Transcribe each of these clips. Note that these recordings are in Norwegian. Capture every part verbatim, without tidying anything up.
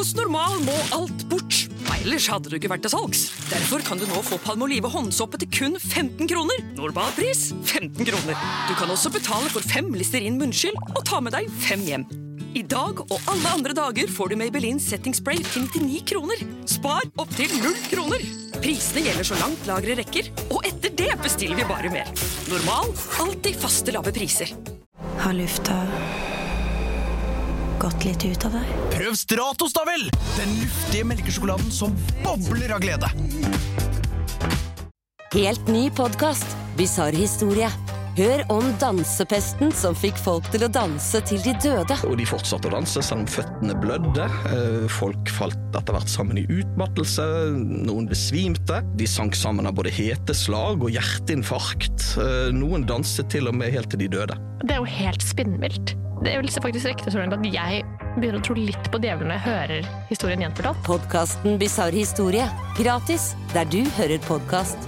Hos Normal må alt bort. Ellers hadde du ikke vært til salgs. Derfor kan du nå få Palmolive håndsåpe til kun femten kroner. Normalpris femten kroner. Du kan også betale for fem Listerin munnskyld og ta med deg fem hjem. I dag og alle andre dager får du Maybelline Setting Spray til nittini kroner. Spar opp til null kroner. Prisene gjelder så langt lagre rekker, og etter det bestiller vi bare mer. Normal, alltid faste lave priser. Har lufta gått litt ut av deg? Prøv Stratos da vel! Den luftige melkesjokoladen som bobler av glede. Helt ny podcast, Bizarre Historie. Hør om dansepesten som fikk folk til å danse til de døde. Og de fortsatte å danse selv om føttene blødde. Folk falt etter hvert sammen i utmattelse. Noen besvimte. De sank sammen av både heteslag og hjerteinfarkt. Noen danset til og med helt til de døde. Det er jo helt spinnvilt. Det er jo faktisk riktig så langt at jeg begynner å tro litt på djevelen når jeg hører historien gjenfortalt. Podcasten Bizarre Historie. Gratis, der du hører podcast.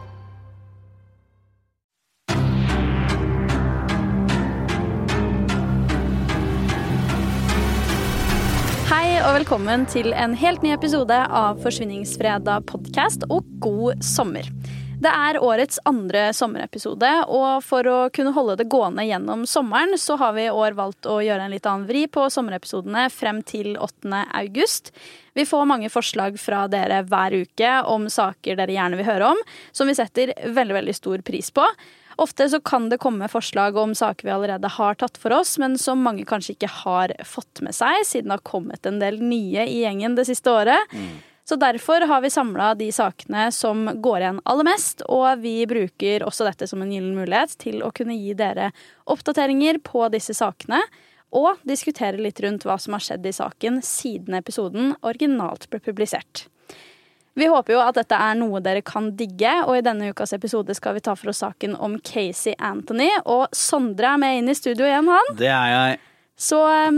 Hei og velkommen til en helt ny episode av Forsvinningsfredag podcast og god sommer. Det er årets andre sommerepisode, og for å kunne holde det gående gjennom sommeren, så har vi i år valgt å gjøre en litt annen vri på sommerepisodene frem til åttende august. Vi får mange forslag fra dere hver uke om saker dere gjerne vil høre om, som vi setter veldig, veldig stor pris på. Ofte så kan det komme forslag om saker vi allerede har tatt for oss, men som mange kanskje ikke har fått med seg, siden det har kommet en del nye i gjengen det siste året. Mm. Så derfor har vi samlet de sakene som går igjen aller mest, og vi bruker også dette som en gyllen mulighet til å kunne gi dere oppdateringer på disse sakene, og diskutere litt rundt hva som har skjedd i saken siden episoden originalt ble publisert. Vi håper jo at dette er noe dere kan digge, og i denne ukas episode skal vi ta for oss saken om Casey Anthony, og Sondre er med inn i studio igjen, han. Det er jeg. Så um,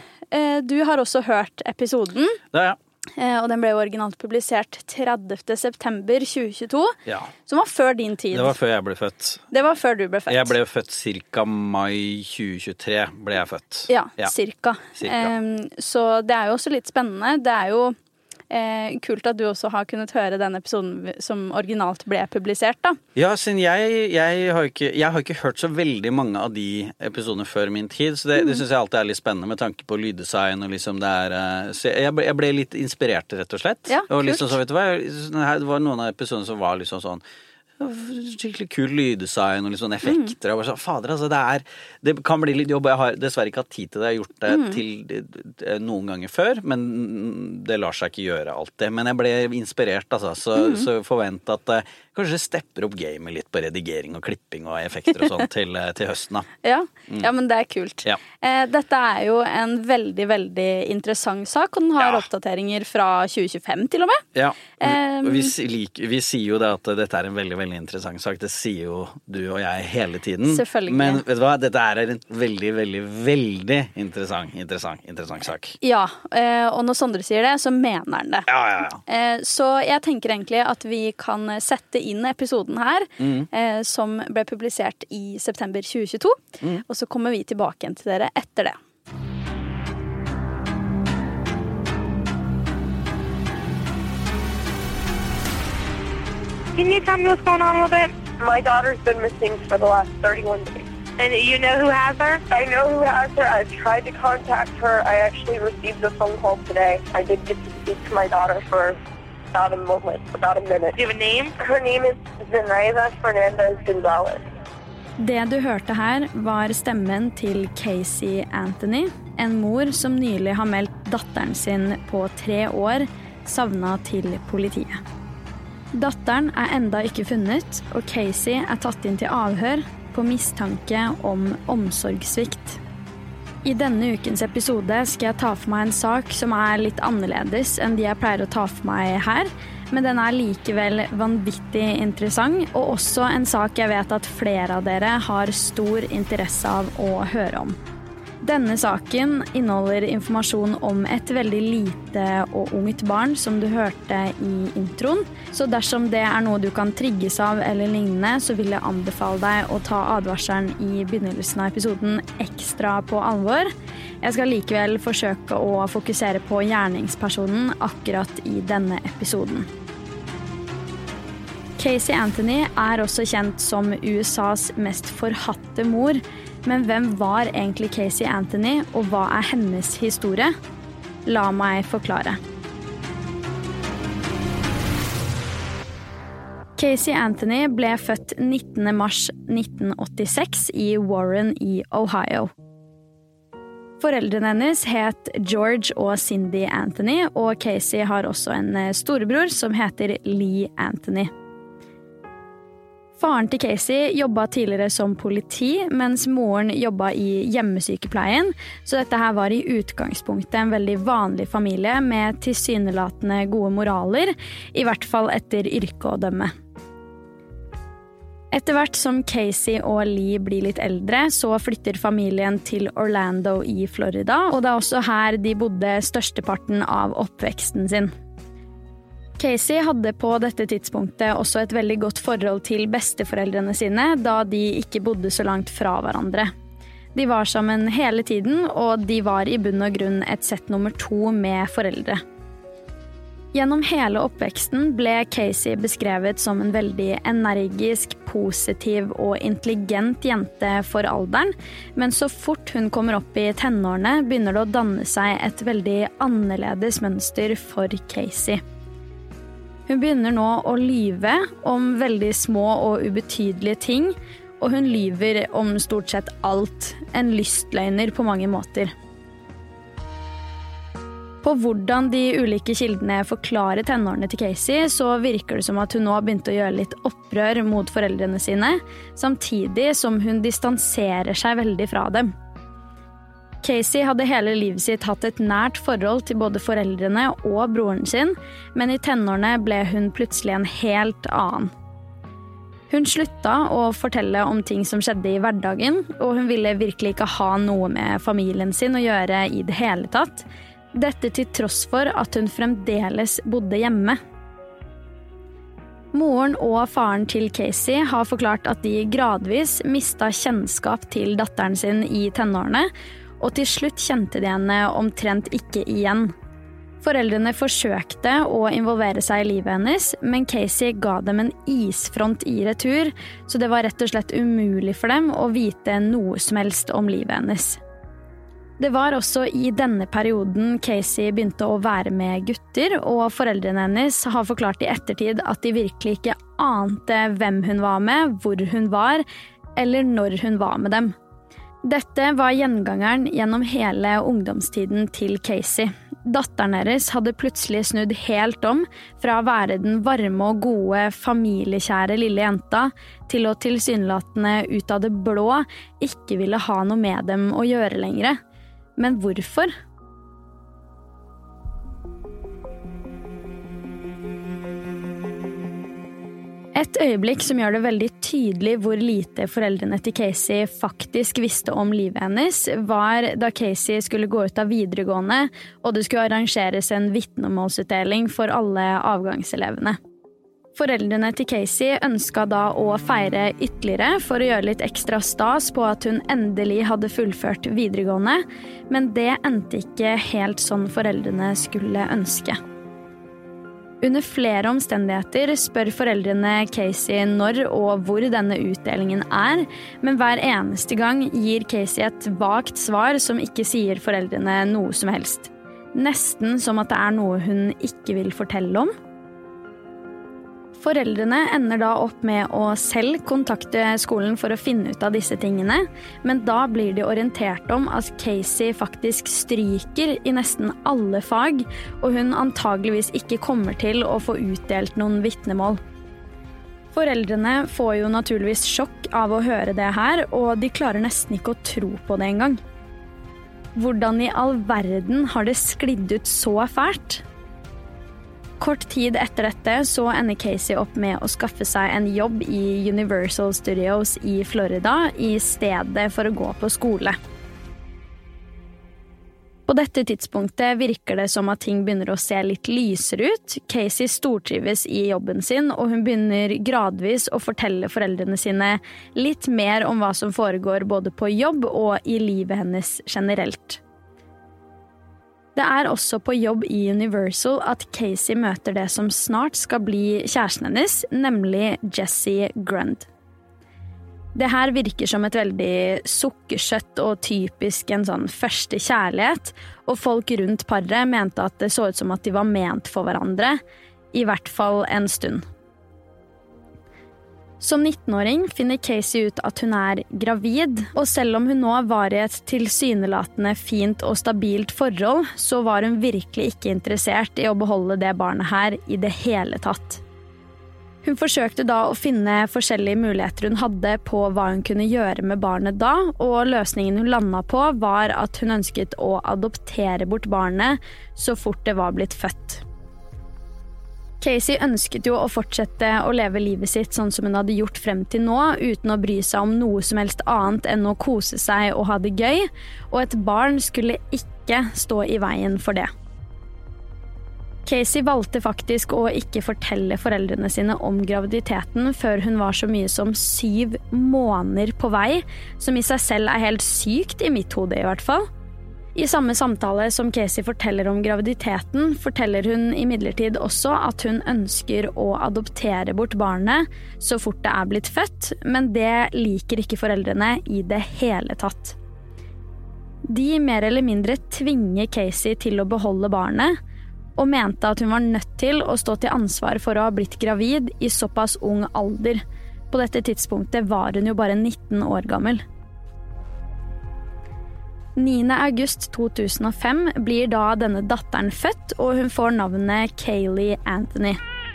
du har også hørt episoden. Det er jeg. Og den ble jo originalt publisert tredivte september tjue tjueto, ja. Som var før din tid. Det var før jeg ble født. Det var før du ble født. Jeg ble født cirka mai tjue tjuetre ble jeg født. Ja, ja. cirka. cirka. Um, så det er jo også litt spennende. Det er jo Eh, kult at du også har kunnet høre den episoden som originalt ble publisert, da. Ja, siden jeg, jeg, har ikke, jeg har ikke hørt så veldig mange av de episodene før min tid, så det, mm. det synes jeg alltid er litt spennende med tanke på lyddesign og liksom det er, så jeg ble, jeg ble litt inspirert rett og slett. Ja, og liksom så, vet du hva, det var noen av episodene som var liksom sånn, skikkelig kul lyddesign og litt sånn effekter, mm. og bare sånn, fader, altså det er, det kan bli litt jobb, jeg har dessverre ikke hatt tid til det, jeg har gjort det mm. til noen ganger før, men det lar seg ikke gjøre alt det, men jeg ble inspirert, altså, så, mm. så forvent at uh, kanskje stepper opp gamet litt på redigering og klipping og effekter og sånn til, til høsten da. Ja, mm. ja, men det er kult. Ja. Eh, dette er jo en veldig, veldig interessant sak, og den har ja. oppdateringer fra tjue tjuefem til og med. Ja, um, vi, like, vi sier jo det at dette er en veldig, veldig interessant sak. Det sier jo du og jeg hele tiden. Selvfølgelig. Men vet du hva? Dette er en veldig, veldig, veldig interessant, interessant, interessant sak. Ja, og når Sondre sier det, så mener han det. Ja, ja, ja. Så jeg tenker egentlig at vi kan sette inn episoden her, mm. som ble publisert i september tjue tjueto, mm. og så kommer vi tilbake igjen til dere etter det. Can you tell me what's going on with it? My daughter's been missing for the last thirty-one days. And you know who has her? I know who has her. I've tried to contact her. I actually received a phone call today. I did get to speak to my daughter for about a moment, about a minute. Do you have a name? Her name is Zenaida Fernandez Gonzalez. Det du hørte her var stemmen til Casey Anthony, en mor som nylig har meldt datteren sin på tre år savnet til politiet. Datteren er enda ikke funnet, og Casey er tatt inn til avhør på mistanke om omsorgssvikt. I denne ukens episode skal jeg ta for meg en sak som er litt annerledes enn de jeg pleier å ta for meg her, men den er likevel vanvittig interessant, og også en sak jeg vet at flere av dere har stor interesse av å høre om. Denne saken inneholder informasjon om et veldig lite og ungt barn som du hørte i introen, så dersom det er noe du kan trigges av eller lignende, så vil jeg anbefale deg å ta advarselen i begynnelsen av episoden ekstra på alvor. Jeg skal likevel forsøke å fokusere på gjerningspersonen akkurat i denne episoden. Casey Anthony er også kjent som U S A's mest forhatte mor, men hvem var egentlig Casey Anthony, og hva er hennes historie? La meg forklare. Casey Anthony ble født nittende mars nitten åttiseks i Warren i Ohio. Foreldrene hennes het George og Cindy Anthony, og Casey har også en storebror som heter Lee Anthony. Faren til Casey jobbet tidligere som politi, mens moren jobbet i hjemmesykepleien, så dette her var i utgangspunktet en veldig vanlig familie med tilsynelatende gode moraler, i hvert fall etter yrke å dømme. Etter hvert som Casey og Lee blir litt eldre, så flytter familien til Orlando i Florida, og det er også her de bodde størsteparten av oppveksten sin. Casey hadde på dette tidspunktet også et veldig godt forhold til besteforeldrene sine, da de ikke bodde så langt fra hverandre. De var sammen hele tiden, og de var i bunn og grunn et sett nummer to med foreldre. Gjennom hele oppveksten ble Casey beskrevet som en veldig energisk, positiv og intelligent jente for alderen, men så fort hun kommer opp i tenårene begynner det å danne seg et veldig annerledes mønster for Casey. Hun begynner nå å lyve om veldig små og ubetydelige ting, og hun lyver om stort sett alt, en lystløgner på mange måter. På hvordan de ulike kildene forklarer tenårene til Casey, så virker det som at hun nå har begynt å gjøre litt opprør mot foreldrene sine, samtidig som hun distanserer seg veldig fra dem. Casey hadde hele livet sitt hatt et nært forhold til både foreldrene og broren sin, men i tenårene ble hun plutselig en helt annen. Hun slutta å fortelle om ting som skjedde i hverdagen, og hun ville virkelig ikke ha noe med familien sin å gjøre i det hele tatt. Dette til tross for at hun fremdeles bodde hjemme. Moren og faren til Casey har forklart at de gradvis mistet kjennskap til datteren sin i tenårene, og til slutt kjente de henne omtrent ikke igjen. Foreldrene forsøkte å involvere seg i livet hennes, men Casey ga dem en isfront i retur, så det var rett og slett umulig for dem å vite noe som helst om livet hennes. Det var også i denne perioden Casey begynte å være med gutter, og foreldrene hennes har forklart i ettertid at de virkelig ikke ante hvem hun var med, hvor hun var, eller når hun var med dem. Dette var gjengangeren gjennom hele ungdomstiden til Casey. Datteren deres hadde plutselig snudd helt om fra å være den varme og gode, familiekjære lille jenta til å tilsynelatende ut av det blå ikke ville ha noe med dem å gjøre lenger. Men hvorfor? Et øyeblikk som gjør det veldig tydelig hvor lite foreldrene til Casey faktisk visste om livet hennes, var da Casey skulle gå ut av videregående, og det skulle arrangeres en vitnemålsutdeling for alle avgangselevene. Foreldrene til Casey ønsket da å feire ytterligere for å gjøre litt ekstra stas på at hun endelig hadde fullført videregående, men det endte ikke helt sånn foreldrene skulle ønske. Under flere omstendigheter spør foreldrene Casey når og hvor denne utdelingen er, men hver eneste gang gir Casey et vagt svar som ikke sier foreldrene noe som helst. Nesten som at det er noe hun ikke vil fortelle om. Foreldrene ender da opp med å selv kontakte skolen for å finne ut av disse tingene, men da blir de orientert om at Casey faktisk stryker i nesten alle fag, og hun antageligvis ikke kommer til å få utdelt noen vitnemål. Foreldrene får jo naturligvis sjokk av å høre det her, og de klarer nesten ikke å tro på det engang. Hvordan i all verden har det sklidd ut så fælt? Kort tid etter dette så ender Casey opp med å skaffe seg en jobb i Universal Studios i Florida i stedet for å gå på skole. På dette tidspunktet virker det som at ting begynner å se litt lysere ut. Casey stortrives i jobben sin, og hun begynner gradvis å fortelle foreldrene sine litt mer om hva som foregår både på jobb og i livet hennes generelt. Det er også på jobb i Universal at Casey møter det som snart skal bli kjæresten hennes, nemlig Jessie Grund. Det her virker som et veldig sukkersøtt og typisk en sånn første kjærlighet, og folk rundt paret mente at det så ut som at de var ment for hverandre, i hvert fall en stund. Som nittenåring finner Casey ut at hun er gravid, og selv om hun nå var i et tilsynelatende fint og stabilt forhold, så var hun virkelig ikke interessert i å beholde det barnet her i det hele tatt. Hun forsøkte da å finne forskjellige muligheter hun hadde på hva hun kunne gjøre med barnet da, og løsningen hun landet på var at hun ønsket å adoptere bort barnet så fort det var blitt født. Casey ønsket jo å fortsette å leve livet sitt sånn som hun hadde gjort frem til nå, uten å bry seg om noe som helst annet enn å kose seg og ha det gøy, og et barn skulle ikke stå i veien for det. Casey valgte faktisk å ikke fortelle foreldrene sine om graviditeten før hun var så mye som syv måneder på vei, som i seg selv er helt sykt i mitt hode i hvert fall. I samme samtale som Casey forteller om graviditeten, forteller hun imidlertid også at hun ønsker å adoptere bort barnet så fort det er blitt født, men det liker ikke foreldrene i det hele tatt. De mer eller mindre tvinger Casey til å beholde barnet, og mente at hun var nødt til å stå til ansvar for å ha blitt gravid i såpass ung alder. På dette tidspunktet var hun jo bare nitten år gammel. niende august to tusen og fem blir da denne datteren født, og hun får navnet Kaylee Anthony.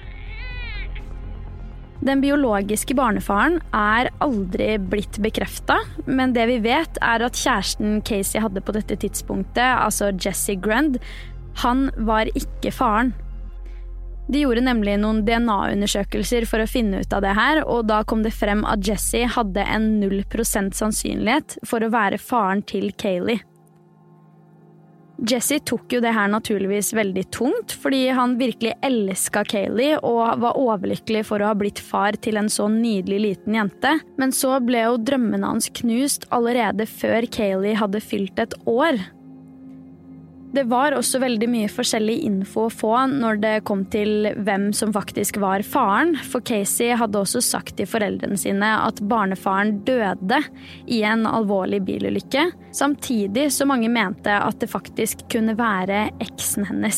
Den biologiske barnefaren er aldri blitt bekreftet, men det vi vet er at kjæresten Casey hadde på dette tidspunktet, altså Jessie Grund, han var ikke faren. De gjorde nemlig noen D N A-undersøkelser for å finne ut av det her, og da kom det frem at Jessie hadde en null prosent sannsynlighet for å være faren til Kaylee. Jessie tok jo det her naturligvis veldig tungt, fordi han virkelig elsket Kaylee og var overlykkelig for å ha blitt far til en så nydelig liten jente, men så ble jo drømmene hans knust allerede før Kaylee hadde fylt et år. Det var også veldig mye forskjellig info å få når det kom til hvem som faktisk var faren, for Casey hadde også sagt til foreldrene sine at barnefaren døde i en alvorlig bilulykke, samtidig som mange mente at det faktisk kunne være eksen hennes.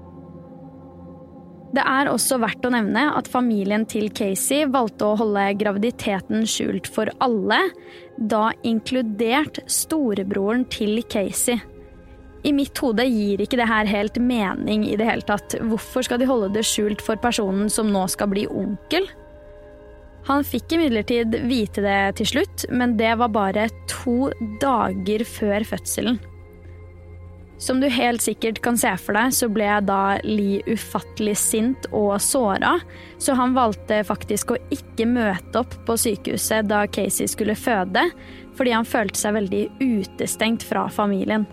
Det er også verdt å nevne at familien til Casey valgte å holde graviditeten skjult for alle, da inkludert storebroren til Casey. I mitt hode gir ikke det her helt mening i det hele tatt. Hvorfor skal de holde det skjult for personen som nå skal bli onkel? Han fikk imidlertid vite det til slutt, men det var bare to dager før fødselen. Som du helt sikkert kan se for deg, så ble da Lee ufattelig sint og såret, så han valgte faktisk å ikke møte opp på sykehuset da Casey skulle føde, fordi han følte seg veldig utestengt fra familien.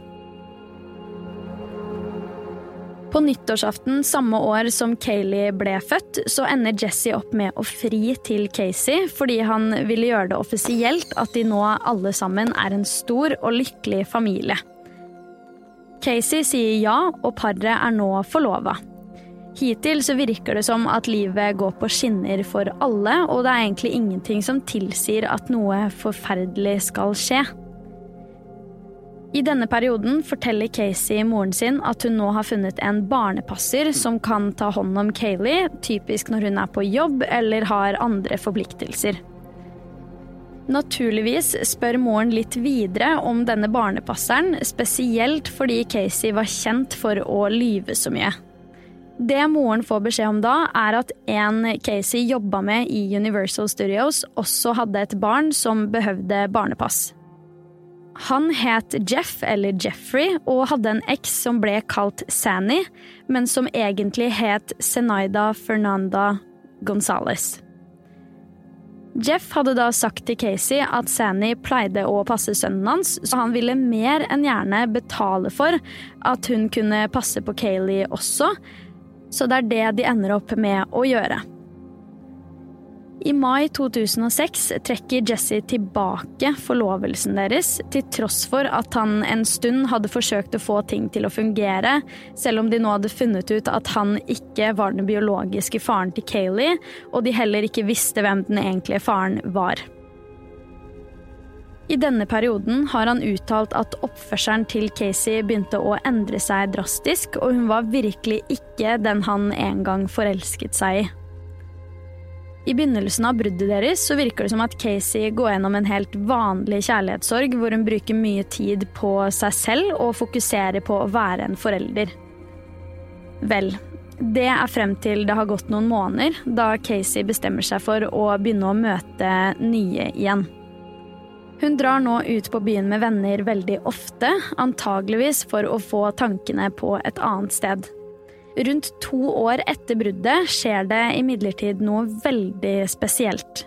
På nyttårsaften samme år som Kaylee ble født, så ender Jessie opp med å fri til Casey, fordi han ville gjøre det offisielt at de nå alle sammen er en stor og lykkelig familie. Casey sier ja, og paret er nå forlovet. Hittil så virker det som at livet går på skinner for alle, og det er egentlig ingenting som tilsier at noe forferdelig skal skje. I denne perioden forteller Casey moren sin at hun nå har funnet en barnepasser som kan ta hånd om Kaylee, typisk når hun er på jobb eller har andre forpliktelser. Naturligvis spør moren litt videre om denne barnepasseren, spesielt fordi Casey var kjent for å lyve så mye. Det moren får beskjed om da er at en Casey jobbet med i Universal Studios også hadde et barn som behøvde barnepass. Han het Jeff, eller Jeffrey, og hadde en eks som ble kalt Sanny, men som egentlig het Zenaida Fernanda Gonzalez. Jeff hadde da sagt til Casey at Sandy pleide å passe sønnen hans, så han ville mer enn gjerne betale for at hun kunne passe på Kaylee også, så det er det de ender opp med å gjøre. I mai to tusen og seks trekker Jesse tilbake forlovelsen deres, til tross for at han en stund hadde forsøkt å få ting til å fungere, selv om de nå hadde funnet ut at han ikke var den biologiske faren til Kaylee, og de heller ikke visste hvem den egentlige faren var. I denne perioden har han uttalt at oppførselen til Casey begynte å endre seg drastisk, og hun var virkelig ikke den han en gang forelsket seg i. I begynnelsen av bruddet deres så virker det som at Casey går gjennom en helt vanlig kjærlighetssorg hvor hun bruker mye tid på seg selv og fokuserer på å være en forelder. Vel, det er frem til det har gått noen måneder, da Casey bestemmer seg for å begynne å møte nye igjen. Hun drar nå ut på byen med venner veldig ofte, antageligvis for å få tankene på et annet sted. Rundt to år etter bruddet skjer det imidlertid noe veldig spesielt.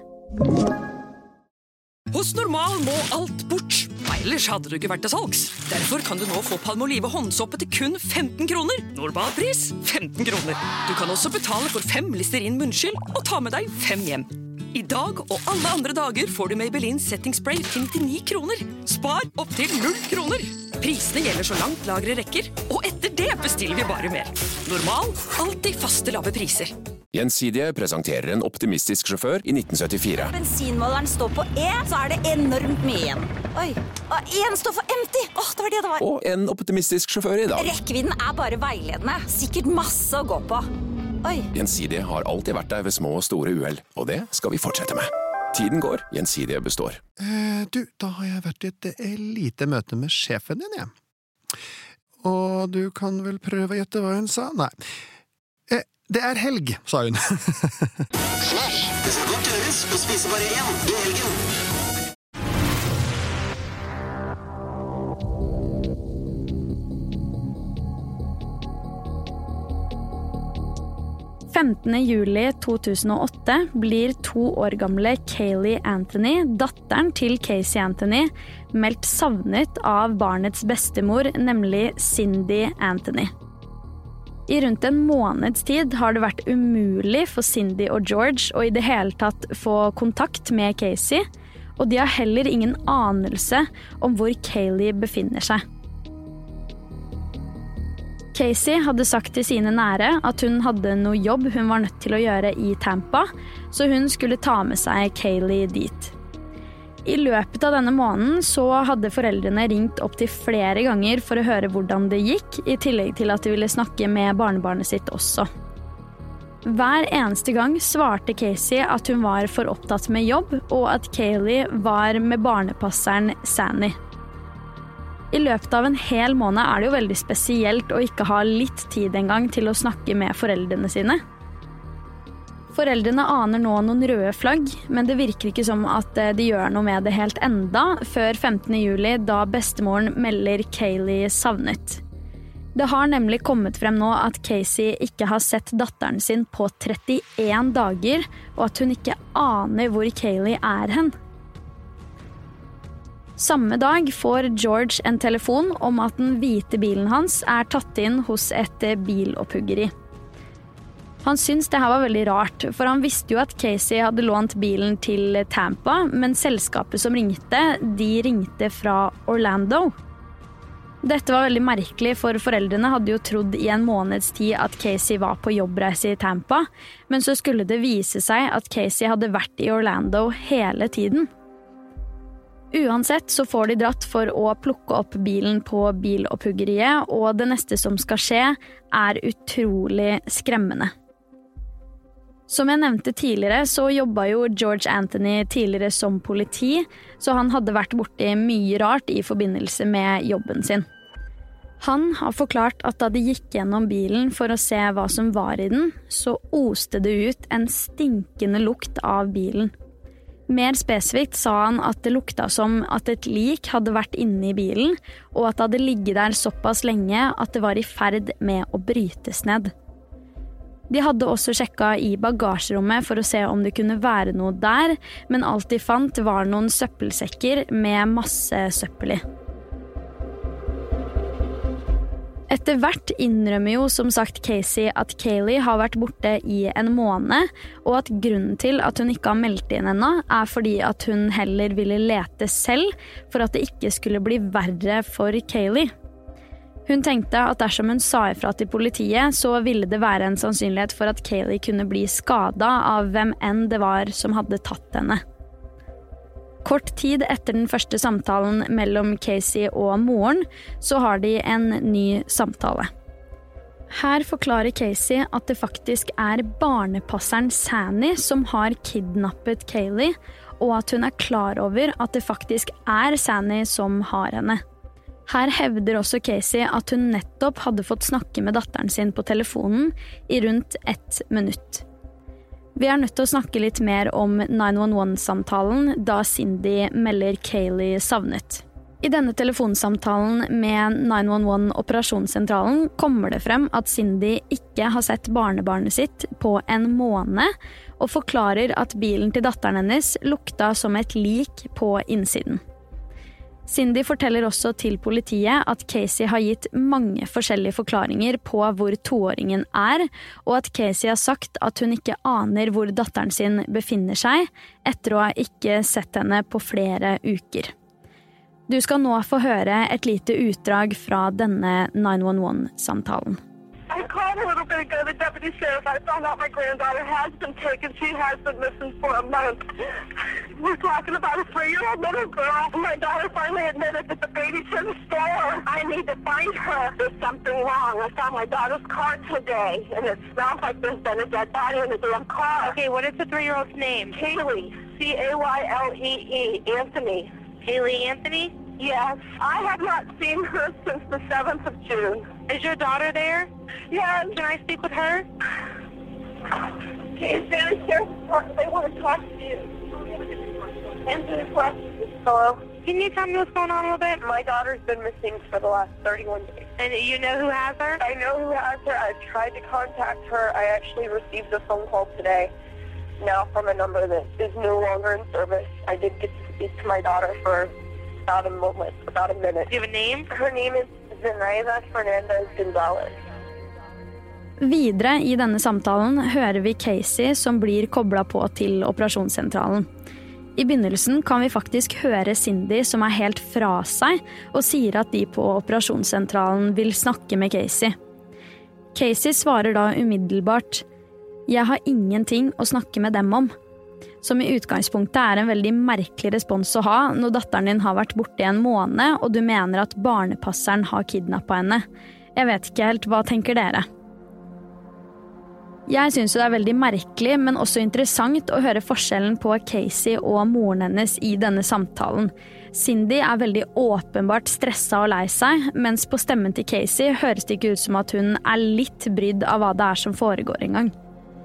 Hos Normal må alt bort, ellers hadde du ikke vært til salgs. Derfor kan du nå få Palmolive håndsoppe til kun femten kroner. Normalpris femten kroner. Du kan også betale for fem Listerin munnskyld og ta med deg fem hjem. I dag og alle andre dager får du Maybelline Setting Spray til nittini kroner. Spar opp til null kroner. Prisene gjelder så langt lagre rekker, og etter det bestiller vi bare mer. Normal, alltid faste lave priser. Gjensidige presenterer en optimistisk sjåfør i nitten syttifire. Bensinmåleren står på E, så er det enormt mye igjen. Oi, og en står for empty. Åh, det var det det var. Og en optimistisk sjåfør i dag. Rekkevidden er bare veiledende. Sikkert masse å gå på. Oi. Gjensidige har alltid vært der ved små og store uhell, og det skal vi fortsette med. Tiden går, Gjensidige består. Eh, du, da har jeg vært i et eh, lite møte med sjefen din, jeg. Og du kan vel prøve å gjette hva hun sa? Nei. Eh, det er helg, sa hun. Slash, det skal godt gjøres å spise bare én i helgen. femtende juli to tusen og åtte blir to år gamle Kaylee Anthony, datteren til Casey Anthony, meldt savnet av barnets bestemor, nemlig Cindy Anthony. I rundt en måneds tid har det vært umulig for Cindy og George å i det hele tatt få kontakt med Casey, og de har heller ingen anelse om hvor Kaylee befinner seg. Casey hadde sagt til sine nære at hun hadde noe jobb hun var nødt til å gjøre i Tampa, så hun skulle ta med seg Kaylee dit. I løpet av denne måneden så hadde foreldrene ringt opp til flere ganger for å høre hvordan det gikk, i tillegg til at de ville snakke med barnebarnet sitt også. Hver eneste gang svarte Casey at hun var for opptatt med jobb, og at Kaylee var med barnepasseren Sandy. I løpet av en hel måned er det jo veldig spesielt å ikke ha litt tid en gang til å snakke med foreldrene sine. Foreldrene aner nå noen røde flagg, men det virker ikke som at de gjør noe med det helt enda, før femtende juli, da bestemoren melder Kaylee savnet. Det har nemlig kommet frem nå at Casey ikke har sett datteren sin på trettien dager, og at hun ikke aner hvor Kaylee er hen. Samme dag får George en telefon om at den hvite bilen hans er tatt inn hos et biloppuggeri. Han syns det her var veldig rart, for han visste jo at Casey hadde lånt bilen til Tampa, men selskapet som ringte, de ringte fra Orlando. Dette var veldig merkelig, for foreldrene hadde jo trodd i en måneds tid at Casey var på jobbreise i Tampa, men så skulle det vise seg at Casey hadde vært i Orlando hele tiden. Uansett så får de dratt for å plukke opp bilen på biloppuggeriet, og det neste som skal skje er utrolig skremmende. Som jeg nevnte tidligere, så jobbet jo George Anthony tidligere som politi, så han hadde vært borti mye rart i forbindelse med jobben sin. Han har forklart at da de gikk gjennom bilen for å se hva som var i den, så oste det ut en stinkende lukt av bilen. Mer spesifikt sa han at det lukta som at et lik hadde vært inne i bilen, og at det hadde ligget der såpass lenge at det var i ferd med å brytes ned. De hadde også sjekket i bagasjerommet for å se om det kunne være noe der, men alt de fant var noen søppelsekker med masse søppel i. Etter hvert innrømmer jo som sagt Casey at Kayleigh har vært borte i en måned, og at grunnen til at hun ikke har meldt inn ennå er fordi at hun heller ville lete selv for at det ikke skulle bli verre for Kayleigh. Hun tenkte at dersom hun sa ifra til politiet, så ville det være en sannsynlighet for at Kayleigh kunne bli skadet av hvem enn det var som hadde tatt henne. Kort tid etter den første samtalen mellom Casey og moren, så har de en ny samtale. Her forklarer Casey at det faktisk er barnepasseren Sandy som har kidnappet Kayleigh, og at hun er klar over at det faktisk er Sandy som har henne. Her hevder også Casey at hun nettopp hadde fått snakke med datteren sin på telefonen i rundt ett minutt. Vi er nødt til å snakke litt mer om ni ett ett-samtalen da Cindy melder Kayleigh savnet. I denne telefonsamtalen med ni ett ett-operasjonssentralen kommer det frem at Cindy ikke har sett barnebarnet sitt på en måned, og forklarer at bilen til datteren hennes lukta som et lik på innsiden. Cindy forteller også til politiet at Casey har gitt mange forskjellige forklaringer på hvor toåringen er, og at Casey har sagt at hun ikke aner hvor datteren sin befinner seg, etter å ha ikke sett henne på flere uker. Du skal nå få høre et lite utdrag fra denne ni ett ett-samtalen. I called a little bit ago, the deputy sheriff. I found out my granddaughter has been taken. She has been missing for a month. We're talking about a three-year-old little girl. My daughter finally admitted that the baby's in the store. I need to find her. There's something wrong. I found my daughter's car today, and it smells like there's been a dead body in the damn car. Okay, what is the three-year-old's name? Kayleigh. C A Y L E E. Anthony. Kayleigh Anthony? Yes. I have not seen her since the seventh of June. Is your daughter there? Yes. Can I speak with her? Okay, Santa Sheriff, they want to talk to you. Answer the question. Hello? Can you tell me what's going on a little bit? My daughter's been missing for the last thirty-one days. And you know who has her? I know who has her. I've tried to contact her. I actually received a phone call today, now from a number that is no longer in service. I did get to speak to my daughter for about a moment, about a minute. Do you have a name? Her name is Zenaida Fernandez Gonzalez. Videre i denne samtalen hører vi Casey som blir koblet på til operasjonssentralen. I begynnelsen kan vi faktisk høre Cindy som er helt fra seg og sier at de på operasjonssentralen vil snakke med Casey. Casey svarer da umiddelbart: «Jeg har ingenting å snakke med dem om», som i utgangspunktet er en veldig merkelig respons å ha når datteren din har vært borte i en måned og du mener at barnepasseren har kidnappet henne. Jeg vet ikke helt, hva tenker dere? Jeg synes det er veldig merkelig, men også interessant å høre forskjellen på Casey og moren hennes i denne samtalen. Cindy er veldig åpenbart stresset og lei seg, mens på stemmen til Casey høres det ikke ut som at hun er litt brydd av hva det er som foregår en gang.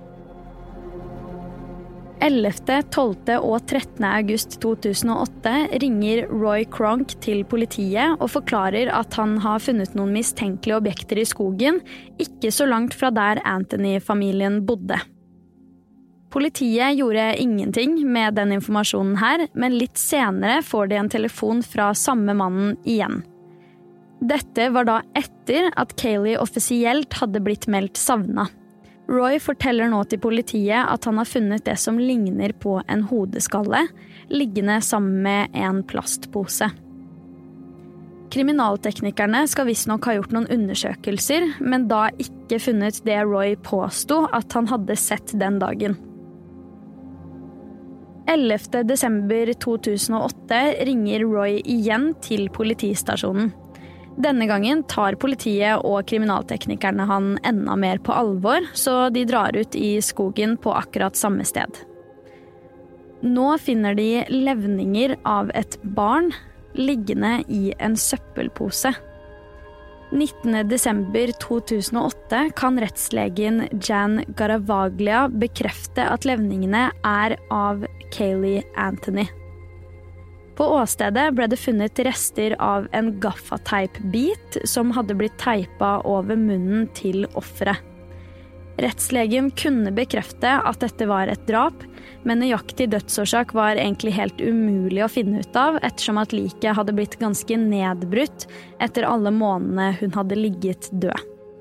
ellevte, tolvte og trettende august to tusen og åtte ringer Roy Kronk til politiet og forklarer at han har funnet noen mistenkelige objekter i skogen, ikke så langt fra der Anthony-familien bodde. Politiet gjorde ingenting med den informasjonen her, men litt senere får de en telefon fra samme mannen igjen. Dette var da etter at Kayleigh offisielt hadde blitt meldt savnet. Roy forteller nå til politiet at han har funnet det som ligner på en hodeskalle, liggende sammen med en plastpose. Kriminalteknikerne skal visstnok ha gjort noen undersøkelser, men da ikke funnet det Roy påstod at han hadde sett den dagen. ellevte desember to tusen og åtte ringer Roy igjen til politistasjonen. Denne gangen tar politiet og kriminalteknikerne han enda mer på alvor, så de drar ut i skogen på akkurat samme sted. Nå finner de levninger av et barn liggende i en søppelpose. nittende desember to tusen og åtte kan rettslegen Jan Garavaglia bekrefte at levningene er av Kayleigh Anthony. På åstedet ble det funnet rester av en gaffateipbit som hadde blitt teipa over munnen til offeret. Rettslegen kunne bekrefte at dette var et drap, men nøyaktig dødsårsak var egentlig helt umulig å finne ut av, ettersom at liket hadde blitt ganske nedbrutt etter alle månedene hun hadde ligget død.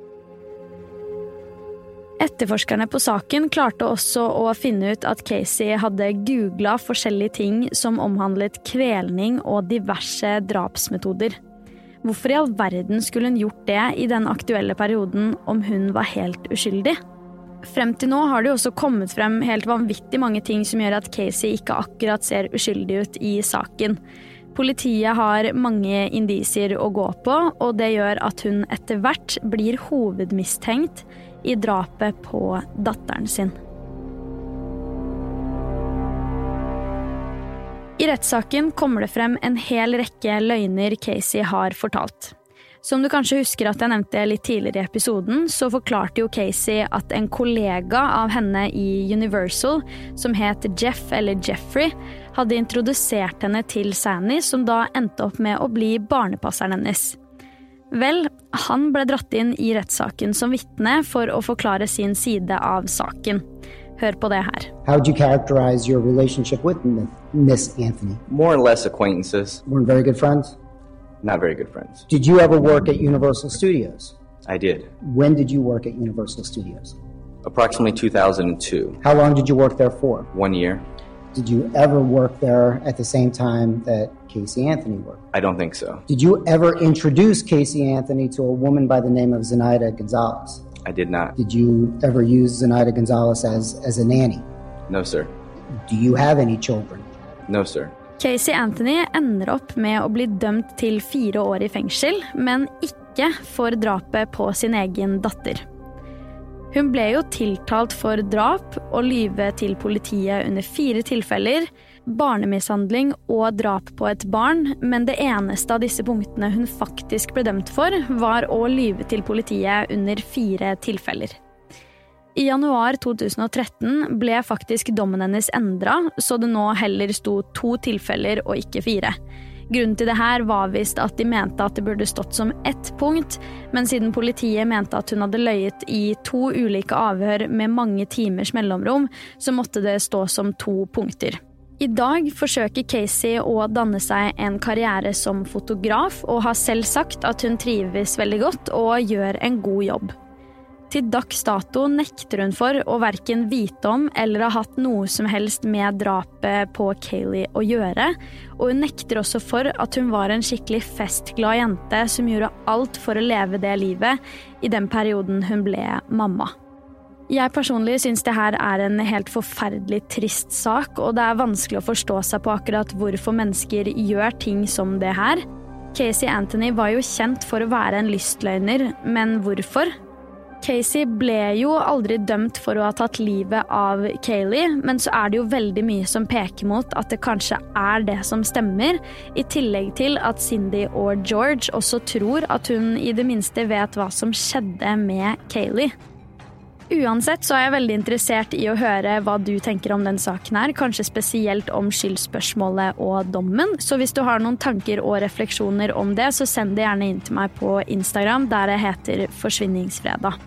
Etterforskerne på saken klarte også å finne ut at Casey hadde googlet forskjellige ting som omhandlet kvelning og diverse drapsmetoder. Hvorfor i all verden skulle hun gjort det i den aktuelle perioden om hun var helt uskyldig? Frem til nå har det jo også kommet frem helt vanvittig mange ting som gjør at Casey ikke akkurat ser uskyldig ut i saken. Politiet har mange indisier å gå på, og det gjør at hun etter hvert blir hovedmistenkt i drapet på datteren sin. I rettssaken kommer det frem en hel rekke løgner Casey har fortalt. Som du kanskje husker at jeg nevnte litt tidligere i episoden, så forklarte jo Casey at en kollega av henne i Universal, som het Jeff eller Jeffrey, hadde introdusert henne til Sandy, som da endte opp med å bli barnepasseren hennes. Vel, han ble dratt inn i rettssaken som vitne for å forklare sin side av saken. Hør på det her. How would you characterize your relationship with Miss Anthony? More or less acquaintances. Weren't very good friends? Not very good friends. Did you ever work at Universal Studios? I did. When did you work at Universal Studios? Approximately two thousand two. How long did you work there for? One year. Did you ever work there at the same time that Casey Anthony worked? I don't think so. Did you ever introduce Casey Anthony to a woman by the name of Zenaida Gonzalez? I did not. Did you ever use Zenaida Gonzalez as, as a nanny? No, sir. Do you have any children? No, sir. Casey Anthony ender opp med å bli dømt til fire år i fengsel, men ikke for drapet på sin egen datter. Hun ble jo tiltalt for drap og lyve til politiet under fire tilfeller, barnemishandling og drap på et barn, men det eneste av disse punktene hun faktisk ble dømt for, var å lyve til politiet under fire tilfeller. I januar to tusen og tretten ble faktisk dommen hennes endret, så det nå heller sto to tilfeller og ikke fire. Grunnen til det her var visst at de mente at det burde stått som ett punkt, men siden politiet mente at hun hadde løyet i to ulike avhør med mange timers mellomrom, så måtte det stå som to punkter. I dag forsøker Casey å danne seg en karriere som fotograf, og har selv sagt at hun trives veldig godt og gjør en god jobb. Til dags dato nekter hun for å hverken vite om eller ha hatt noe som helst med drapet på Kaylee å gjøre, og hun nekter også for at hun var en skikkelig festglad jente som gjorde alt for å leve det livet i den perioden hun ble mamma. Jeg personlig synes det her er en helt forferdelig trist sak, og det er vanskelig å forstå seg på akkurat hvorfor mennesker gjør ting som det her. Casey Anthony var jo kjent for å være en lystløgner, men hvorfor? Casey ble jo aldri dømt for å ha tatt livet av Kaylee, men så er det jo veldig mye som peker mot at det kanskje er det som stemmer, i tillegg til at Cindy og George også tror at hun i det minste vet hva som skjedde med Kaylee. Uansett så er jeg veldig interessert i å høre hva du tenker om den saken her, kanskje spesielt om skyldspørsmålet og dommen, så hvis du har noen tanker og refleksjoner om det, så send det gjerne inn til meg på Instagram, der jeg heter Forsvinningsfredag.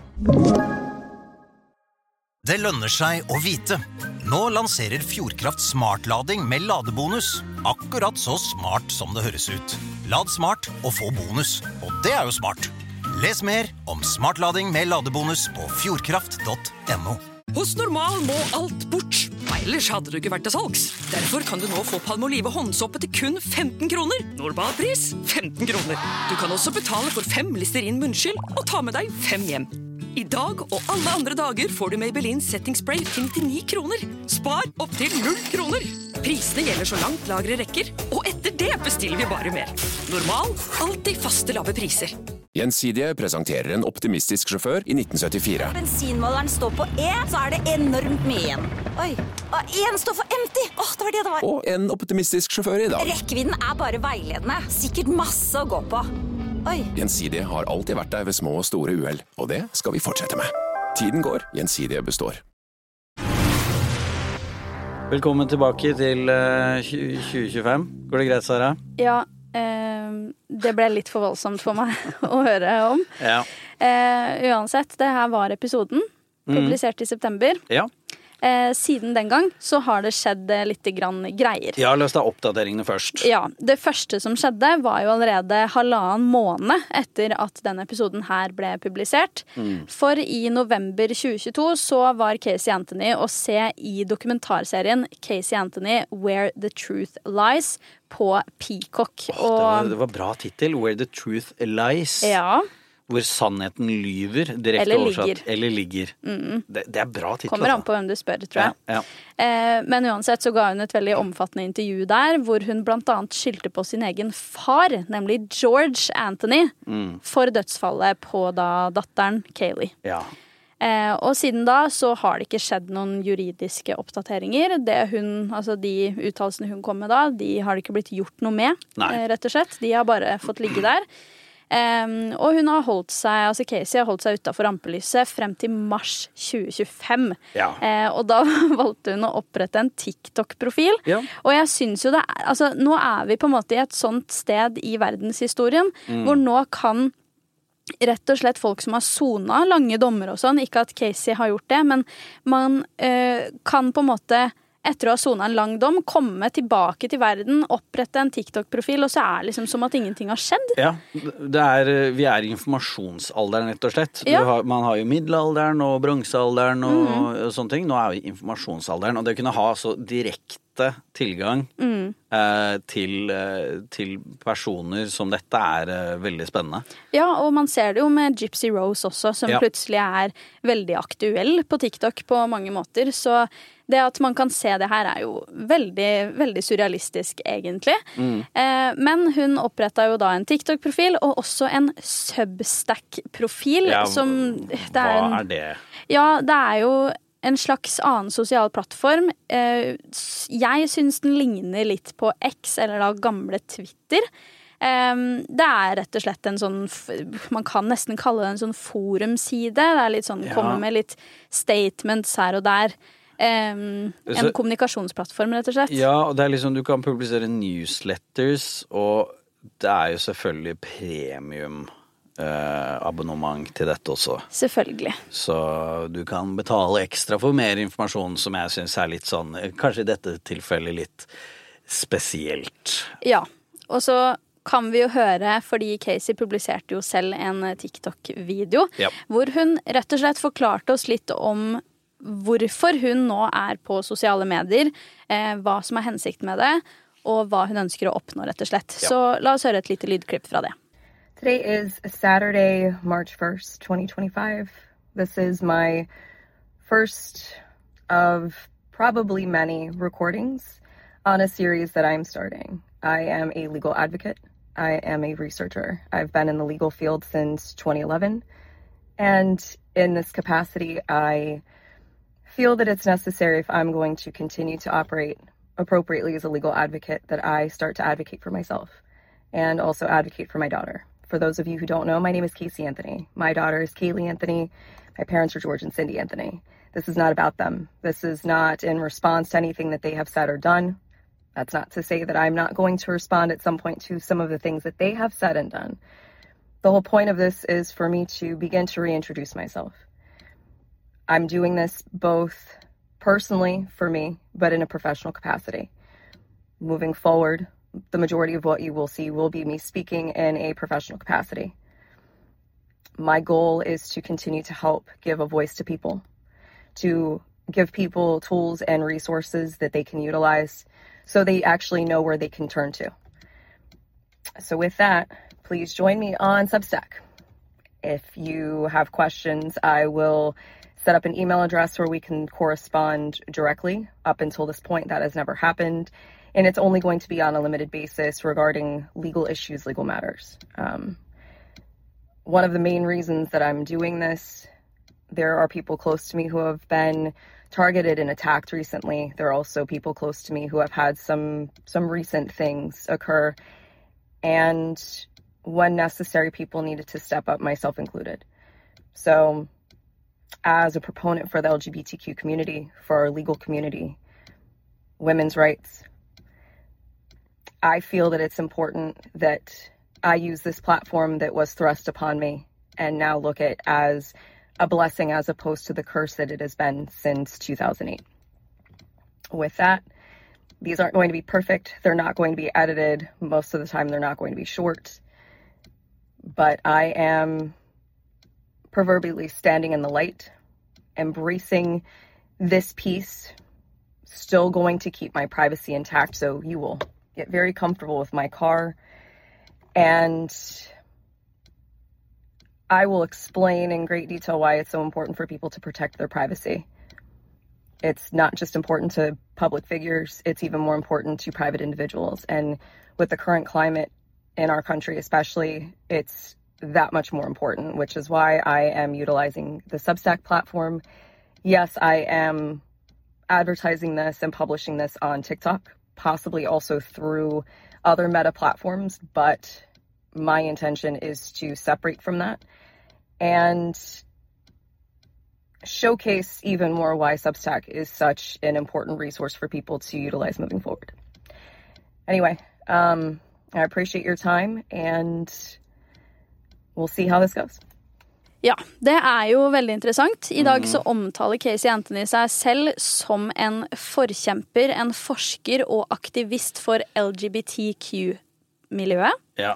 Det lønner seg å vite. Nå lanserer Fjordkraft smartlading med ladebonus. Akkurat så smart som det høres ut. Lad smart og få bonus, og det er jo smart. Les mer om smartlading med ladebonus på fjordkraft punktum no. Hos Normal må alt bort, ellers hadde du ikke vært til salgs. Derfor kan du nå få Palmolive håndsoppe til kun femten kroner. Normalpris femten kroner. Du kan også betale for fem Listerin munnskyld og ta med deg fem hjem. I dag og alle andre dager får du Maybelline Setting Spray til nittini kroner. Spar opp til null kroner. Prisene gjelder så langt lageret rekker, og etter det bestiller vi bare mer. Normal, alltid faste lave priser. Gjensidige presenterer en optimistisk sjåfør i nitten syttifire. Bensinmåleren står på E, så er det enormt mye igjen. Oi, og en står for empty. Åh, det var det det var. Og en optimistisk sjåfør i dag. Rekkevidden er bare veiledende. Sikkert masse å gå på. Oi. Gjensidige har alltid vært der ved små og store uheld, og det skal vi fortsette med. Tiden går, Gjensidige består. Velkommen tilbake til uh, tjue tjuefem. Går det greit, Sara? Ja, eh, det ble litt for voldsomt for meg å høre om. Ja. Eh, uansett, det her var episoden. publisert i september. Ja. Eh, siden den gang så har det skjedd eh, litt grann greier. Ja, løs da oppdateringene først. Ja, det første som skjedde var jo allerede halvannen måned etter at denne episoden her ble publisert. Mm. For i november tjue tjueto så var Casey Anthony å se i dokumentarserien Casey Anthony Where the Truth Lies på Peacock. Oh, det, var, det var bra titel, Where the Truth Lies. Ja. Hvor sannheten lyver, direkte Eller oversatt. ligger. Eller ligger. Mm. Det, det er bra titel. Kommer an på hvem du spør, tror jeg. Ja, ja. Eh, men uansett så ga hun et veldig omfattende intervju der, hvor hun blant annet skyldte på sin egen far, nemlig George Anthony, Mm. for dødsfallet på da datteren Kaylee. Ja. Eh, og siden da så har det ikke skjedd noen juridiske oppdateringer. Det hun, altså de uttalelsene hun kom med da, de har det ikke blitt gjort noe med, Nei. eh, rett og slett. De har bare fått ligge der. Um, og hun har holdt seg, altså Casey har holdt seg utenfor rampelyset frem til mars tjue tjuefem. Ja. Eh, og da valgte hun å opprette en TikTok-profil. Ja. Og jeg synes jo det er, altså nå er vi på en måte i et sånt sted i verdenshistorien, Mm. hvor nå kan rett og slett folk som har sonet lange dommer og sånn, ikke at Casey har gjort det, men man eh, kan på en måte etter å ha sonet en lang dom, komme tilbake til verden, opprette en TikTok-profil, og så er det liksom som at ingenting har skjedd. Ja, det er, vi er i informasjonsalderen, rett og slett. Ja. Du har, man har jo middelalderen og bronsealderen og, Mhm. og sånne ting. Nå er vi i informasjonsalderen, og det å kunne ha så direkte tilgang Mm. eh, til, eh, til personer som dette er eh, veldig spennende. Ja, og man ser det jo med Gypsy Rose også, som Ja. plutselig er veldig aktuell på TikTok på mange måter. Så det at man kan se det her er jo veldig, veldig surrealistisk, egentlig. Mm. Eh, men hun opprettet jo da en TikTok-profil, og også en Substack-profil. Ja, som det er hva en, er det? Ja, det er jo en slags annen sosial plattform. Eh, s- jeg synes den ligner litt på X, eller da gamle Twitter. Um, det er rett og slett en sånn, f- man kan nesten kalle det en sånn forumside. Det er litt sånn, Ja. kommer med litt statements her og der. Um, en Så- kommunikasjonsplattform, rett og slett. Ja, og det er liksom, du kan publisere newsletters, og det er jo selvfølgelig premium eh, abonnement til dette også. Selvfølgelig. Så du kan betale ekstra for mer informasjon, som jeg synes er litt sånn, eh, kanskje i dette tilfellet litt spesielt. Ja, og så kan vi jo høre, fordi Casey publiserte jo selv en eh, TikTok-video, Ja. hvor hun rett og slett forklarte oss litt om hvorfor hun nå er på sosiale medier, eh, hva som er hensikten med det, og hva hun ønsker å oppnå, rett og slett. Ja. Så la oss høre et lite lydklipp fra det. Today is Saturday, March first, twenty twenty-five. This is my first of probably many recordings on a series that I'm starting. I am a legal advocate. I am a researcher. I've been in the legal field since twenty eleven. And in this capacity, I feel that it's necessary, if I'm going to continue to operate appropriately as a legal advocate, that I start to advocate for myself and also advocate for my daughter. For those of you who don't know, my name is Casey Anthony. My daughter is Kaylee Anthony. My parents are George and Cindy Anthony. This is not about them. This is not in response to anything that they have said or done. That's not to say that I'm not going to respond at some point to some of the things that they have said and done. The whole point of this is for me to begin to reintroduce myself. I'm doing this both personally for me, but in a professional capacity. Moving forward, the majority of what you will see will be me speaking in a professional capacity. My goal is to continue to help give a voice to people, to give people tools and resources that they can utilize so they actually know where they can turn to. So with that, please join me on Substack. If you have questions, I will set up an email address where we can correspond directly. Up until this point, that has never happened. And it's only going to be on a limited basis regarding legal issues, legal matters. Um, one of the main reasons that I'm doing this, there are people close to me who have been targeted and attacked recently. There are also people close to me who have had some some recent things occur. And when necessary, people needed to step up, myself included. So as a proponent for the L G B T Q community, for our legal community, women's rights, I feel that it's important that I use this platform that was thrust upon me and now look at as a blessing as opposed to the curse that it has been since two thousand eight. With that, these aren't going to be perfect. They're not going to be edited. Most of the time, they're not going to be short. But I am proverbially standing in the light, embracing this piece, still going to keep my privacy intact, so you will get very comfortable with my car. And I will explain in great detail why it's so important for people to protect their privacy. It's not just important to public figures, it's even more important to private individuals. And with the current climate in our country especially, it's that much more important, which is why I am utilizing the Substack platform. Yes, I am advertising this and publishing this on TikTok, possibly also through other meta platforms, but my intention is to separate from that and showcase even more why Substack is such an important resource for people to utilize moving forward. Anyway, um, I appreciate your time, and we'll see how this goes. Ja, det er jo veldig interessant. I dag så omtaler Casey Anthony seg selv som en forkjemper, en forsker og aktivist for L G B T Q-miljøet. Ja.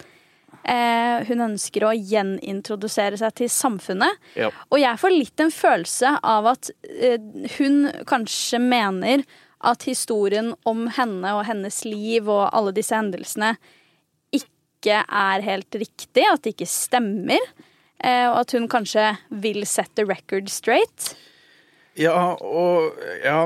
Eh, hun ønsker å gjenintrodusere seg til samfunnet. Ja. Og jeg får litt en følelse av at eh, hun kanskje mener at historien om henne og hennes liv og alle disse hendelsene ikke er helt riktig, at det ikke stemmer, eh, og at hun kanskje vil sette record straight. Ja, og ja,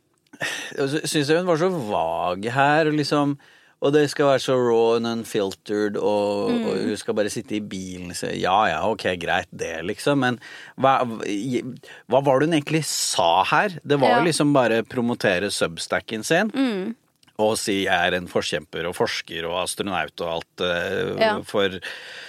jeg synes hun var så vag her, og liksom, og det skal være så raw and unfiltered, og, mm. og hun skal bare sitte i bilen og si, ja, ja, ok, greit det, liksom. Men hva, hva var det hun egentlig sa her? Det var jo ja. liksom bare promotere Substacken sin, mm. og si jeg er en forkjemper og forsker og astronaut og alt uh, ja. for...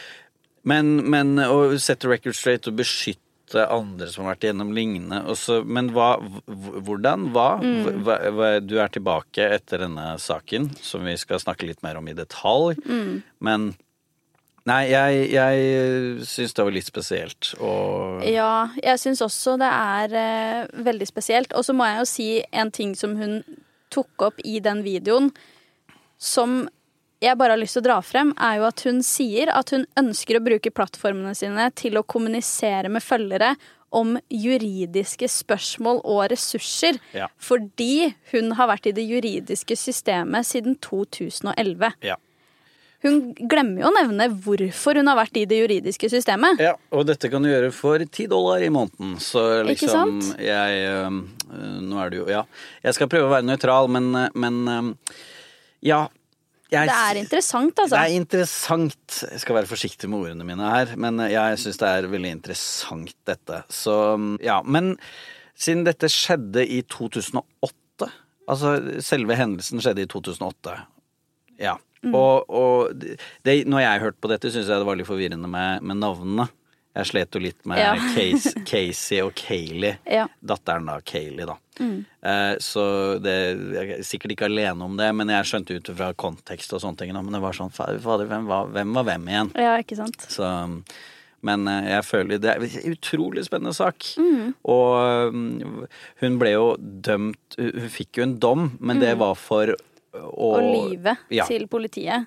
Men, men å sette record straight og beskytte andre som har vært gjennom lignende også, men hva, hvordan, hva, mm. hva, hva du er tilbake etter denne saken som vi skal snakke litt mer om i detalj, mm. men nei, jeg, jeg synes det var litt spesielt og... Ja, jeg synes også det er eh, veldig spesielt, og så må jeg jo si en ting som hun tok opp i den videoen som jeg bare har lyst til å dra frem, er jo at hun sier at hun ønsker å bruke plattformene sine til å kommunisere med følgere om juridiske spørsmål og ressurser, ja. fordi hun har vært i det juridiske systemet siden to tusen og elleve. Ja. Hun glemmer jo å nevne hvorfor hun har vært i det juridiske systemet. Ja, og dette kan du gjøre for ti dollar i måneden, så liksom, ikke sant? Jeg, øh, nå er det jo, ja, jeg skal prøve å være nøytral, men, men øh, ja, Jeg, det er interessant, altså. Det er interessant. Jeg skal være forsiktig med ordene mine her, men jeg synes det er veldig interessant dette. Så, ja, men siden dette skjedde i to tusen og åtte, altså selve hendelsen skjedde i to tusen og åtte, ja. Mm. Og, og det, når jeg hørte på dette, synes jeg det var litt forvirrende med, med navnene. Jeg slet jo litt med ja. Casey, Casey og Kaylee, ja. datteren da, Kaylee da. Mm. Eh, så det, jeg er sikkert ikke alene om det, men jeg skjønte ut fra kontekst og sånne ting, men det var sånn, fader, hvem var, hvem var hvem igjen? Ja, ikke sant. Så, men jeg føler det er en utrolig spennende sak, mm. og um, hun ble jo dømt, hun fikk jo en dom, men mm. det var for å... Å lyve ja. til politiet.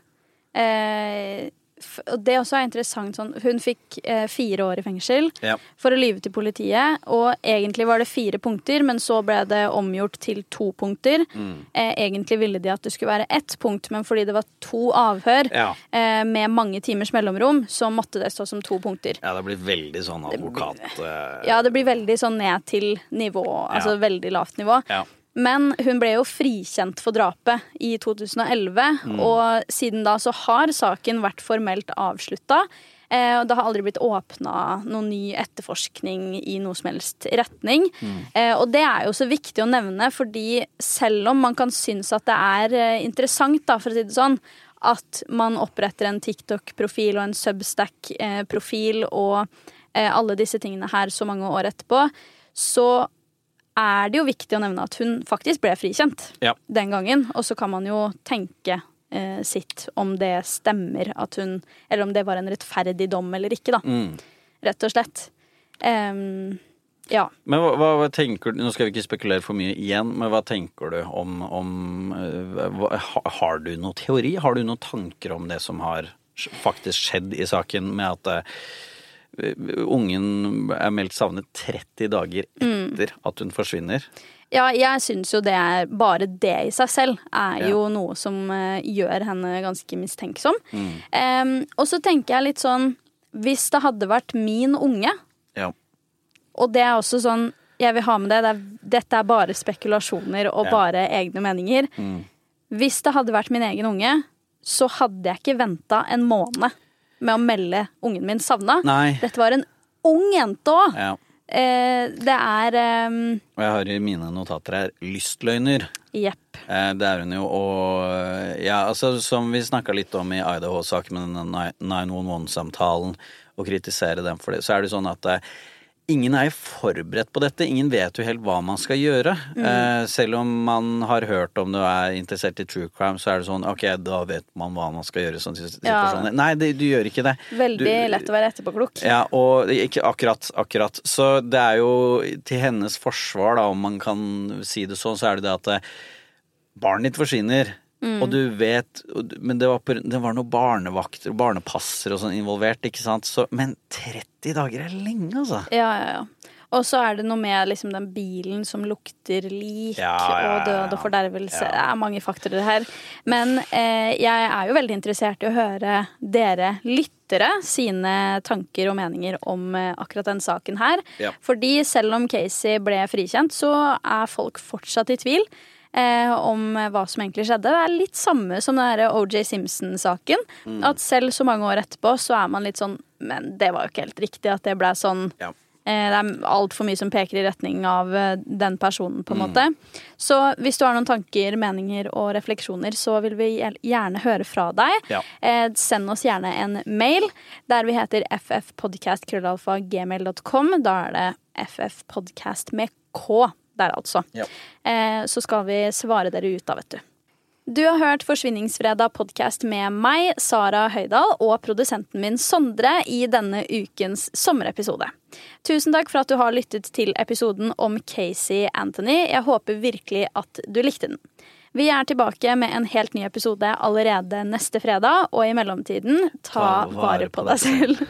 Eh... Og det også er interessant sånn, hun fikk eh, fire år i fengsel ja. for å lyve til politiet, og egentlig var det fire punkter, men så ble det omgjort til to punkter. Mm. Eh, egentlig ville de at det skulle være ett punkt, men fordi det var to avhør ja. eh, med mange timers mellomrom, så måtte det stå som to punkter. Ja, det blir veldig sånn advokat... Eh... Ja, det blir veldig sånn ned til nivå, ja. altså veldig lavt nivå. Ja. Men hun ble jo frikjent for drapet i to tusen og elleve, mm. og siden da så har saken vært formelt avsluttet. Eh, og det har aldri blitt åpnet noen ny etterforskning i noe som helst retning. Mm. Eh, og det er jo så viktig å nevne, fordi selv om man kan synes at det er eh, interessant, da, for å si det sånn, at man oppretter en TikTok-profil og en Substack-profil og eh, alle disse tingene her så mange år etterpå, så er det jo viktig å nevne at hun faktisk ble frikjent ja. den gangen, og så kan man jo tenke eh, sitt om det stemmer at hun, eller om det var en rettferdig dom eller ikke da, mm. rett og slett. Um, ja. Men hva, hva, hva tenker du, nå skal vi ikke spekulere for mye igjen, men hva tenker du om, om hva, har du noen teori? Har du noen tanker om det som har faktisk skjedd i saken med at uh, ungen er meldt savnet tretti dager etter mm. at hun forsvinner? Ja, jeg synes jo det er bare det i seg selv er ja. jo noe som uh, gjør henne ganske mistenksom. Mm. Um, og så tenker jeg litt sånn, hvis det hadde vært min unge, ja. og det er også sånn, jeg vil ha med det, det er, dette er bare spekulasjoner og ja. bare egne meninger. Mm. Hvis det hadde vært min egen unge, så hadde jeg ikke ventet en måned med å melde ungen min savnet. Nei. Dette var en ung jente også. Ja. Eh, det er um... Og jeg har i mine notater her lystløgner. Jepp. Eh, det er hun jo, og ja, altså som vi snakket litt om i Idaho-saken med den nine one one-samtalen, og kritisere dem for det, så er det sånn at eh, ingen er forberedt på dette. Ingen vet jo helt hva man skal gjøre. Mm. Eh, selv om man har hørt om det og er interessert i true crime, så er det sånn, ok, da vet man hva man skal gjøre i sånne situasjoner. Ja. Nei, det, du gjør ikke det. Veldig du, lett å være etterpåklok. Ja, og ikke akkurat, akkurat. Så det er jo til hennes forsvar, da, om man kan si det sånn, så er det det at barnet ditt forsvinner. Mm. Og du vet, men det var, på, det var noen barnevakter og barnepasser og sånn involvert, ikke sant? Så, men tretti dager er lenge, altså. Ja, ja, ja. Og så er det noe med liksom, den bilen som lukter lik, ja, ja, ja, og død og fordervelse. Ja. Det er mange faktorer her. Men eh, jeg er jo veldig interessert i å høre dere lyttere sine tanker og meninger om eh, akkurat den saken her. Ja. Fordi selv om Casey ble frikjent, så er folk fortsatt i tvil. Eh, om hva som egentlig skjedde. Det er litt samme som den der O J Simpson-saken. Mm. At selv så mange år etterpå så er man litt sånn, men det var jo ikke helt riktig at det ble sånn. Ja. Eh, det er alt for mye som peker i retning av eh, den personen på en mm. måte. Så hvis du har noen tanker, meninger og refleksjoner, så vil vi gjerne høre fra deg. Ja. Eh, send oss gjerne en mail der vi heter ffpodcast krøllalfa gmail dot com. Da er det ffpodcast med K. Der altså. Ja. Eh, så skal vi svare dere ut da, vet du. Du har hørt Forsvinningsfredag podcast med meg, Sara Høydal, og produsenten min Sondre i denne ukens sommerepisode. Tusen takk for at du har lyttet til episoden om Casey Anthony. Jeg håper virkelig at du likte den. Vi er tilbake med en helt ny episode allerede neste fredag, og i mellomtiden, ta, ta vare, vare på, på deg selv.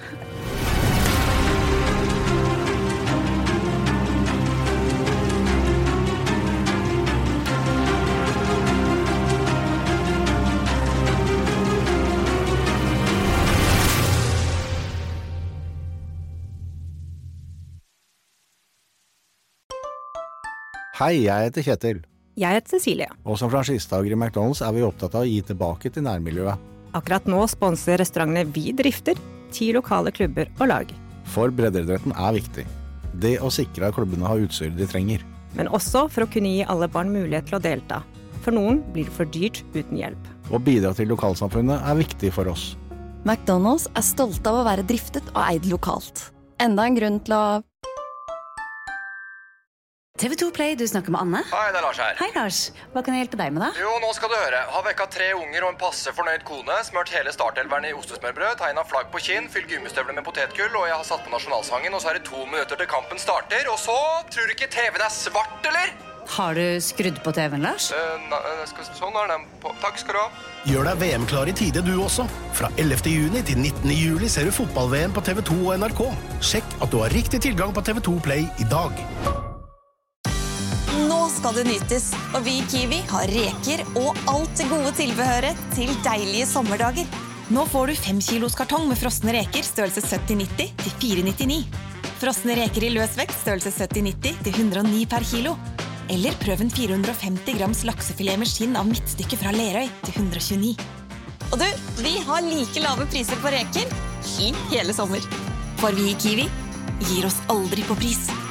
Hei, jeg heter Kjetil. Jeg heter Cecilie. Og som franchisedager i McDonald's er vi opptatt av å gi tilbake til nærmiljøet. Akkurat nå sponser restaurantene vi drifter, ti lokale klubber og lag. For breddeidretten er viktig. Det å sikre at klubbene har utstyret de trenger. Men også for å kunne gi alle barn mulighet til å delta. For noen blir det for dyrt uten hjelp. Å bidra til lokalsamfunnet er viktig for oss. McDonald's er stolt av å være driftet og eid lokalt. Enda en grunn til å... T V to Play, du snakker med Anne. Hei, det er Lars her. Hei Lars, hva kan jeg hjelpe deg med da? Jo, nå skal du høre. Har vekket tre unger og en passe fornøyd kone, smørt hele startelveren i ostesmørbrød, tegnet flagg på kinn, fylt gummistøvler med potetgull, og jeg har satt på nasjonalsangen, og så er det to minutter til kampen starter, og så tror du ikke T V-en er svart, eller? Har du skrudd på T V-en, Lars? Uh, na, skal, sånn er den på. Takk skal du ha. Gjør deg V M-klar i tide du også. Fra ellevte juni til nittende juli ser du fotball-V M på T V to og N R K. Sjekk at du har riktig tilgang på T V to Play i dag. Nå skal det nytes, og vi i Kiwi har reker og alt det gode tilbehøret til deilige sommerdager. Nå får du fem kilos kartong med frosne reker størrelse sytti nitti til fire nittini. Frosne reker i løsvekt størrelse sytti nitti til hundre og ni per kilo. Eller prøv en fire hundre og femti grams laksefilet med skinn av midtstykke fra Lerøy til hundre og tjueni. Og du, vi har like lave priser på reker i hele sommer. For vi i Kiwi gir oss aldri på pris.